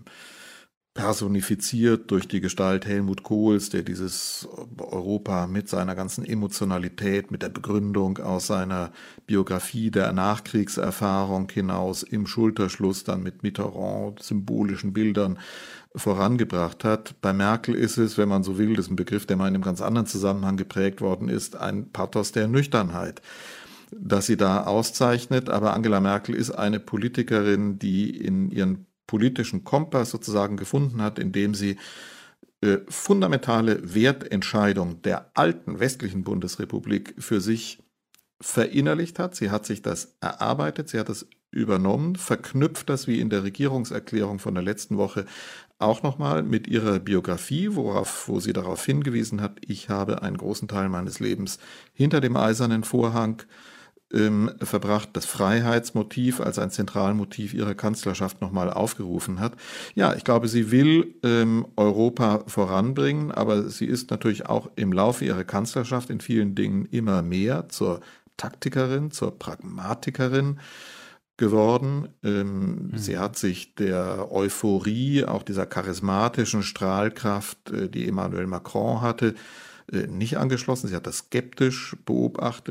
personifiziert durch die Gestalt Helmut Kohls, der dieses Europa mit seiner ganzen Emotionalität, mit der Begründung aus seiner Biografie der Nachkriegserfahrung hinaus im Schulterschluss dann mit Mitterrand, symbolischen Bildern vorangebracht hat. Bei Merkel ist es, wenn man so will, das ist ein Begriff, der mal in einem ganz anderen Zusammenhang geprägt worden ist, ein Pathos der Nüchternheit, das sie da auszeichnet. Aber Angela Merkel ist eine Politikerin, die in ihren politischen Kompass sozusagen gefunden hat, indem sie äh, fundamentale Wertentscheidungen der alten westlichen Bundesrepublik für sich verinnerlicht hat. Sie hat sich das erarbeitet, sie hat das übernommen, verknüpft das wie in der Regierungserklärung von der letzten Woche auch nochmal mit ihrer Biografie, worauf, wo sie darauf hingewiesen hat, ich habe einen großen Teil meines Lebens hinter dem eisernen Vorhang ähm, verbracht, das Freiheitsmotiv als ein Zentralmotiv ihrer Kanzlerschaft nochmal aufgerufen hat. Ja, ich glaube, sie will ähm, Europa voranbringen, aber sie ist natürlich auch im Laufe ihrer Kanzlerschaft in vielen Dingen immer mehr zur Taktikerin, zur Pragmatikerin geworden. Ähm, mhm. Sie hat sich der Euphorie, auch dieser charismatischen Strahlkraft, äh, die Emmanuel Macron hatte, äh, nicht angeschlossen. Sie hat das skeptisch beobachtet.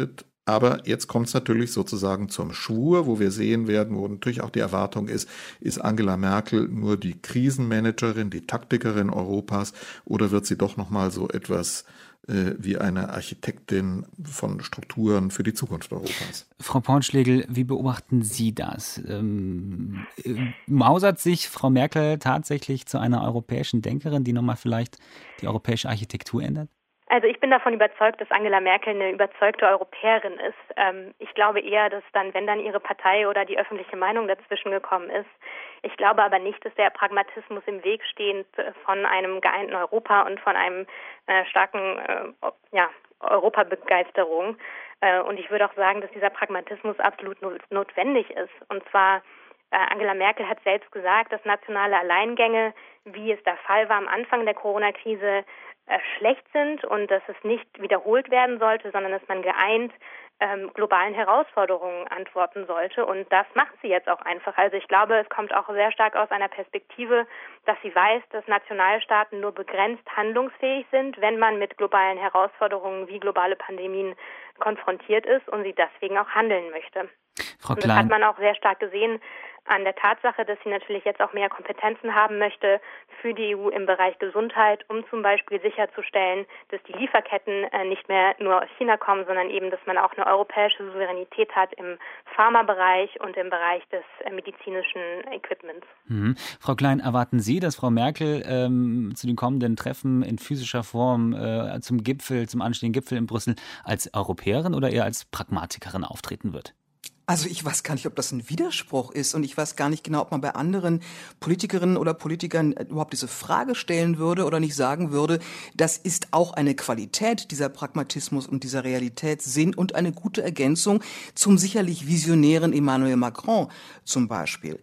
Aber jetzt kommt es natürlich sozusagen zum Schwur, wo wir sehen werden, wo natürlich auch die Erwartung ist, ist Angela Merkel nur die Krisenmanagerin, die Taktikerin Europas oder wird sie doch nochmal so etwas äh, wie eine Architektin von Strukturen für die Zukunft Europas?
Frau Pornschlegel, wie beobachten Sie das? Ähm, mausert sich Frau Merkel tatsächlich zu einer europäischen Denkerin, die nochmal vielleicht die europäische Architektur ändert?
Also ich bin davon überzeugt, dass Angela Merkel eine überzeugte Europäerin ist. Ähm, ich glaube eher, dass dann, wenn dann ihre Partei oder die öffentliche Meinung dazwischen gekommen ist. Ich glaube aber nicht, dass der Pragmatismus im Weg steht von einem geeinten Europa und von einem äh, starken äh, ja, Europabegeisterung. Äh, und ich würde auch sagen, dass dieser Pragmatismus absolut no- notwendig ist. Und zwar äh, Angela Merkel hat selbst gesagt, dass nationale Alleingänge, wie es der Fall war am Anfang der Corona-Krise, äh, schlecht sind und dass es nicht wiederholt werden sollte, sondern dass man geeint ähm, globalen Herausforderungen antworten sollte. Und das macht sie jetzt auch einfach. Also ich glaube, es kommt auch sehr stark aus einer Perspektive, dass sie weiß, dass Nationalstaaten nur begrenzt handlungsfähig sind, wenn man mit globalen Herausforderungen wie globale Pandemien konfrontiert ist und sie deswegen auch handeln möchte.
Frau
Und das hat man auch sehr stark gesehen an der Tatsache, dass sie natürlich jetzt auch mehr Kompetenzen haben möchte für die E U im Bereich Gesundheit, um zum Beispiel sicherzustellen, dass die Lieferketten äh, nicht mehr nur aus China kommen, sondern eben, dass man auch eine europäische Souveränität hat im Pharmabereich und im Bereich des äh, medizinischen Equipments.
Mhm. Frau Klein, erwarten Sie, dass Frau Merkel ähm, zu den kommenden Treffen in physischer Form äh, zum Gipfel, zum anstehenden Gipfel in Brüssel als Europäerin oder eher als Pragmatikerin auftreten wird?
Also ich weiß gar nicht, ob das ein Widerspruch ist und ich weiß gar nicht genau, ob man bei anderen Politikerinnen oder Politikern überhaupt diese Frage stellen würde oder nicht sagen würde, das ist auch eine Qualität, dieser Pragmatismus und dieser Realitätssinn und eine gute Ergänzung zum sicherlich visionären Emmanuel Macron zum Beispiel.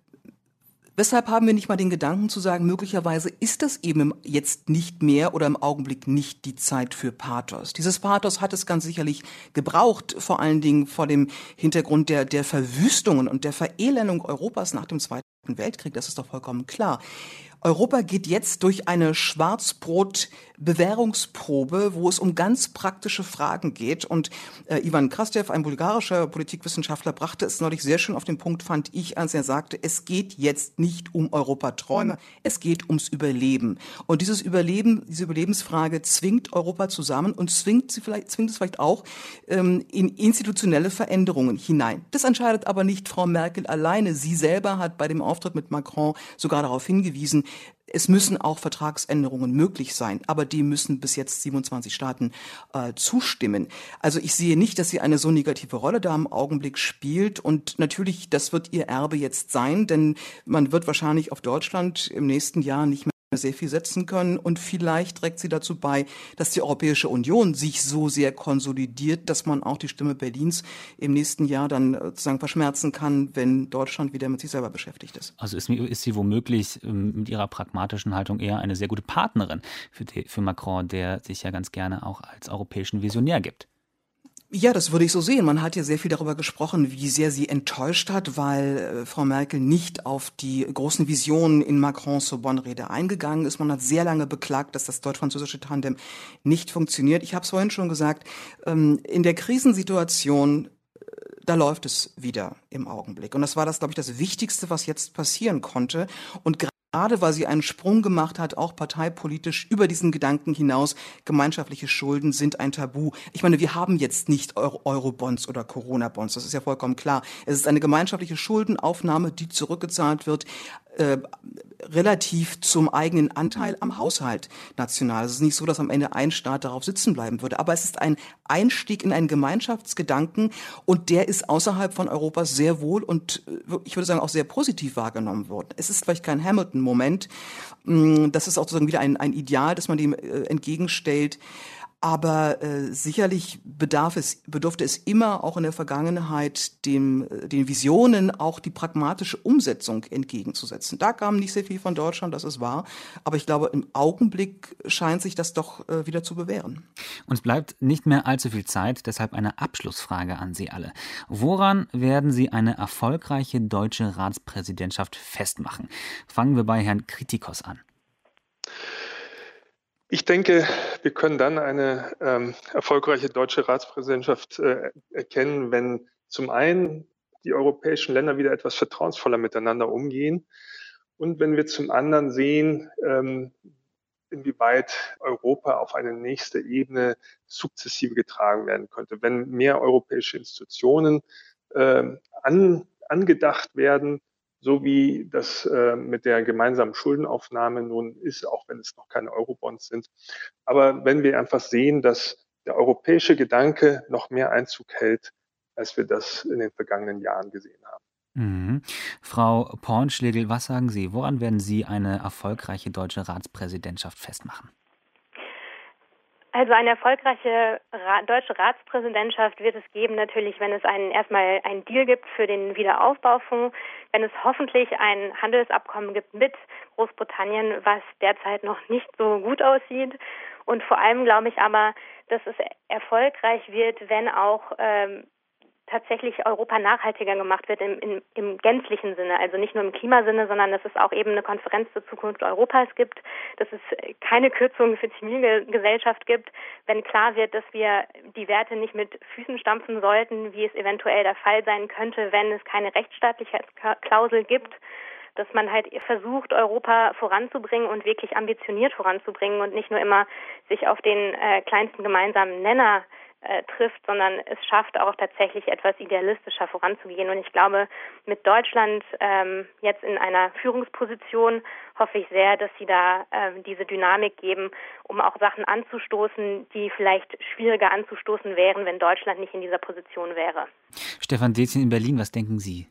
Weshalb haben wir nicht mal den Gedanken zu sagen, möglicherweise ist das eben jetzt nicht mehr oder im Augenblick nicht die Zeit für Pathos. Dieses Pathos hat es ganz sicherlich gebraucht, vor allen Dingen vor dem Hintergrund der, der Verwüstungen und der Verelendung Europas nach dem Zweiten Weltkrieg, das ist doch vollkommen klar. Europa geht jetzt durch eine Schwarzbrot-Bewährungsprobe, wo es um ganz praktische Fragen geht. Und äh, Ivan Krastev, ein bulgarischer Politikwissenschaftler, brachte es neulich sehr schön auf den Punkt, fand ich, als er sagte, es geht jetzt nicht um Europaträume, es geht ums Überleben. Und dieses Überleben, diese Überlebensfrage zwingt Europa zusammen und zwingt sie vielleicht, zwingt es vielleicht auch ähm, in institutionelle Veränderungen hinein. Das entscheidet aber nicht Frau Merkel alleine. Sie selber hat bei dem Auftritt mit Macron sogar darauf hingewiesen, es müssen auch Vertragsänderungen möglich sein, aber die müssen bis jetzt siebenundzwanzig Staaten äh, zustimmen. Also ich sehe nicht, dass sie eine so negative Rolle da im Augenblick spielt und natürlich, das wird ihr Erbe jetzt sein, denn man wird wahrscheinlich auf Deutschland im nächsten Jahr nicht mehr sehr viel setzen können und vielleicht trägt sie dazu bei, dass die Europäische Union sich so sehr konsolidiert, dass man auch die Stimme Berlins im nächsten Jahr dann sozusagen verschmerzen kann, wenn Deutschland wieder mit sich selber beschäftigt ist.
Also ist, ist sie womöglich mit ihrer pragmatischen Haltung eher eine sehr gute Partnerin für, die, für Macron, der sich ja ganz gerne auch als europäischen Visionär gibt?
Ja, das würde ich so sehen. Man hat ja sehr viel darüber gesprochen, wie sehr sie enttäuscht hat, weil äh, Frau Merkel nicht auf die großen Visionen in Macrons Sorbonne-Rede eingegangen ist. Man hat sehr lange beklagt, dass das deutsch-französische Tandem nicht funktioniert. Ich habe es vorhin schon gesagt, ähm, in der Krisensituation, äh, da läuft es wieder im Augenblick. Und das war das, glaube ich, das Wichtigste, was jetzt passieren konnte. Und Gerade weil sie einen Sprung gemacht hat, auch parteipolitisch über diesen Gedanken hinaus, gemeinschaftliche Schulden sind ein Tabu. Ich meine, wir haben jetzt nicht Euro- Eurobonds oder Corona-Bonds, das ist ja vollkommen klar. Es ist eine gemeinschaftliche Schuldenaufnahme, die zurückgezahlt wird, äh, relativ zum eigenen Anteil am Haushalt national. Es ist nicht so, dass am Ende ein Staat darauf sitzen bleiben würde, aber es ist ein Einstieg in einen Gemeinschaftsgedanken und der ist außerhalb von Europa sehr wohl und ich würde sagen auch sehr positiv wahrgenommen worden. Es ist vielleicht kein Hamilton-Moment, das ist auch sozusagen wieder ein, ein Ideal, das man dem äh, entgegenstellt. Aber äh, sicherlich bedarf es, bedurfte es immer auch in der Vergangenheit dem, den Visionen auch die pragmatische Umsetzung entgegenzusetzen. Da kam nicht sehr viel von Deutschland, das ist wahr. Aber ich glaube, im Augenblick scheint sich das doch äh, wieder zu bewähren.
Uns bleibt nicht mehr allzu viel Zeit, deshalb eine Abschlussfrage an Sie alle. Woran werden Sie eine erfolgreiche deutsche Ratspräsidentschaft festmachen? Fangen wir bei Herrn Kritikos an.
Ich denke, wir können dann eine ähm, erfolgreiche deutsche Ratspräsidentschaft äh, erkennen, wenn zum einen die europäischen Länder wieder etwas vertrauensvoller miteinander umgehen und wenn wir zum anderen sehen, ähm, inwieweit Europa auf eine nächste Ebene sukzessive getragen werden könnte. Wenn mehr europäische Institutionen äh, an, angedacht werden, so wie das äh, mit der gemeinsamen Schuldenaufnahme nun ist, auch wenn es noch keine Eurobonds sind. Aber wenn wir einfach sehen, dass der europäische Gedanke noch mehr Einzug hält, als wir das in den vergangenen Jahren gesehen haben.
Mhm. Frau Pornschlegel, was sagen Sie? Woran werden Sie eine erfolgreiche deutsche Ratspräsidentschaft festmachen?
Also eine erfolgreiche Ra- deutsche Ratspräsidentschaft wird es geben, natürlich, wenn es einen, erstmal einen Deal gibt für den Wiederaufbaufonds, wenn es hoffentlich ein Handelsabkommen gibt mit Großbritannien, was derzeit noch nicht so gut aussieht. Und vor allem glaube ich aber, dass es erfolgreich wird, wenn auch ähm, tatsächlich Europa nachhaltiger gemacht wird im, im, im gänzlichen Sinne, also nicht nur im Klimasinne, sondern dass es auch eben eine Konferenz zur Zukunft Europas gibt, dass es keine Kürzungen für die Zivilgesellschaft gibt, wenn klar wird, dass wir die Werte nicht mit Füßen stampfen sollten, wie es eventuell der Fall sein könnte, wenn es keine Rechtsstaatlichkeitsklausel gibt, dass man halt versucht, Europa voranzubringen und wirklich ambitioniert voranzubringen und nicht nur immer sich auf den äh, kleinsten gemeinsamen Nenner Äh, trifft, sondern es schafft auch tatsächlich etwas idealistischer voranzugehen. Und ich glaube, mit Deutschland ähm, jetzt in einer Führungsposition hoffe ich sehr, dass sie da ähm, diese Dynamik geben, um auch Sachen anzustoßen, die vielleicht schwieriger anzustoßen wären, wenn Deutschland nicht in dieser Position wäre.
Stefan Detjen in Berlin, was denken Sie?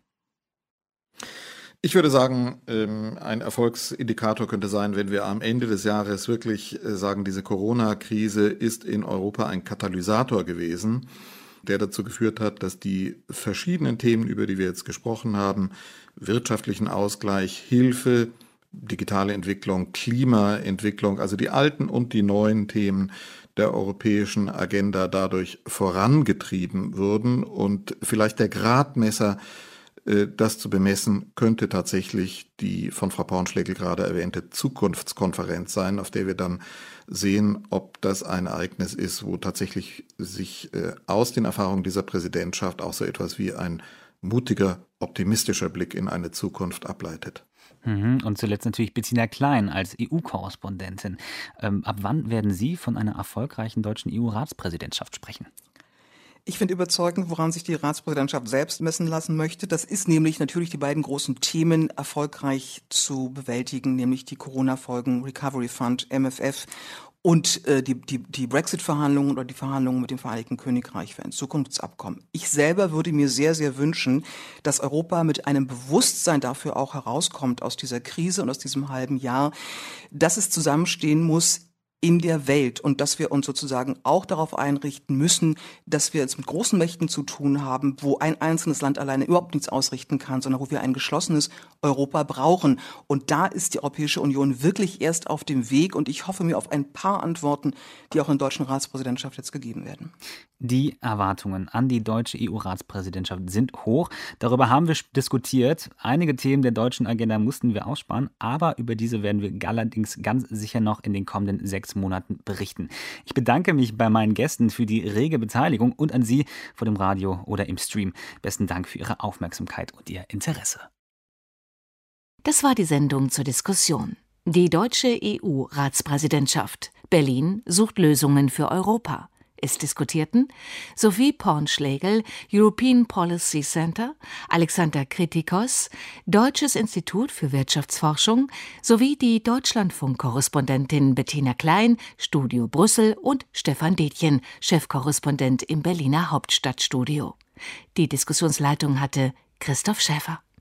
Ich würde sagen, ein Erfolgsindikator könnte sein, wenn wir am Ende des Jahres wirklich sagen, diese Corona-Krise ist in Europa ein Katalysator gewesen, der dazu geführt hat, dass die verschiedenen Themen, über die wir jetzt gesprochen haben, wirtschaftlichen Ausgleich, Hilfe, digitale Entwicklung, Klimaentwicklung, also die alten und die neuen Themen der europäischen Agenda dadurch vorangetrieben wurden und vielleicht der Gradmesser, das zu bemessen, könnte tatsächlich die von Frau Pornschlegel gerade erwähnte Zukunftskonferenz sein, auf der wir dann sehen, ob das ein Ereignis ist, wo tatsächlich sich äh, aus den Erfahrungen dieser Präsidentschaft auch so etwas wie ein mutiger, optimistischer Blick in eine Zukunft ableitet.
Mhm. Und zuletzt natürlich Bettina Klein als E U-Korrespondentin. Ähm, ab wann werden Sie von einer erfolgreichen deutschen E U-Ratspräsidentschaft sprechen?
Ich finde überzeugend, woran sich die Ratspräsidentschaft selbst messen lassen möchte. Das ist nämlich natürlich die beiden großen Themen erfolgreich zu bewältigen, nämlich die Corona-Folgen, Recovery Fund, M F F und äh, die, die, die Brexit-Verhandlungen oder die Verhandlungen mit dem Vereinigten Königreich für ein Zukunftsabkommen. Ich selber würde mir sehr, sehr wünschen, dass Europa mit einem Bewusstsein dafür auch herauskommt aus dieser Krise und aus diesem halben Jahr, dass es zusammenstehen muss in der Welt und dass wir uns sozusagen auch darauf einrichten müssen, dass wir es mit großen Mächten zu tun haben, wo ein einzelnes Land alleine überhaupt nichts ausrichten kann, sondern wo wir ein geschlossenes Europa brauchen. Und da ist die Europäische Union wirklich erst auf dem Weg und ich hoffe mir auf ein paar Antworten, die auch in der deutschen Ratspräsidentschaft jetzt gegeben werden.
Die Erwartungen an die deutsche E U-Ratspräsidentschaft sind hoch. Darüber haben wir diskutiert. Einige Themen der deutschen Agenda mussten wir aussparen, aber über diese werden wir allerdings ganz sicher noch in den kommenden sechs Monaten berichten. Ich bedanke mich bei meinen Gästen für die rege Beteiligung und an Sie vor dem Radio oder im Stream. Besten Dank für Ihre Aufmerksamkeit und Ihr Interesse.
Das war die Sendung zur Diskussion. Die deutsche E U-Ratspräsidentschaft. Berlin sucht Lösungen für Europa. Es diskutierten Sophie Pornschlegel, European Policy Center, Alexander Kritikos, Deutsches Institut für Wirtschaftsforschung sowie die Deutschlandfunk-Korrespondentin Bettina Klein, Studio Brüssel und Stefan Detjen, Chefkorrespondent im Berliner Hauptstadtstudio. Die Diskussionsleitung hatte Christoph Schäfer.